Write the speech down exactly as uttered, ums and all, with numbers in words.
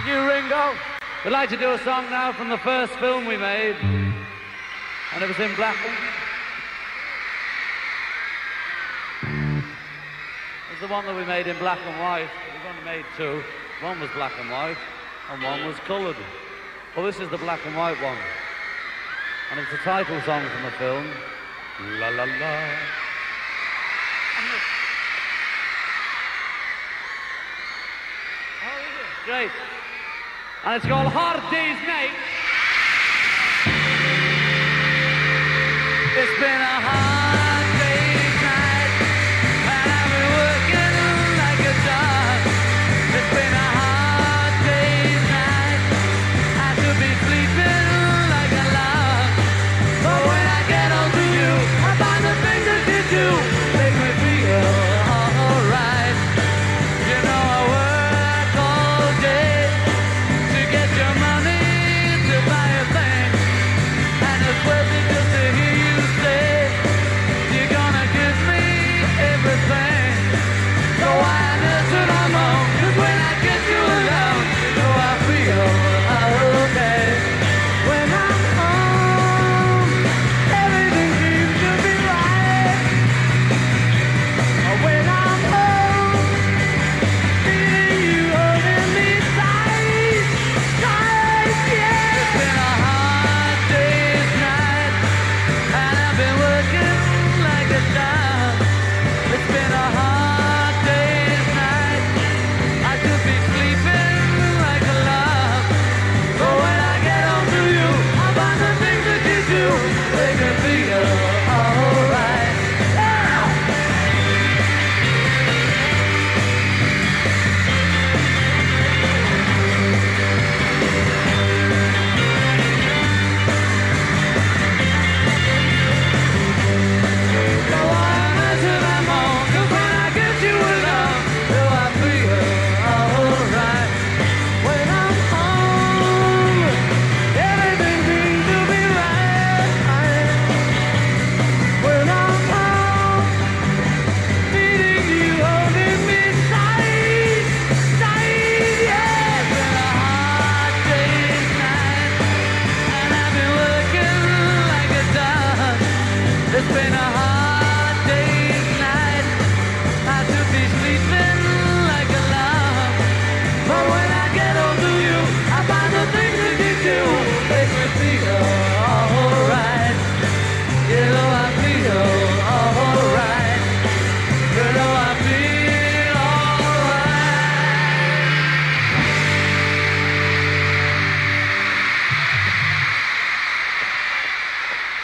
You, Ringo. We'd like to do a song now from the first film we made, and it was in black and it was the one that we made in black and white. We've only made two. One was black and white, and one was coloured. Well, this is the black and white one, and it's the title song from the film. La la la. Great. And it's called Hard Day's Night.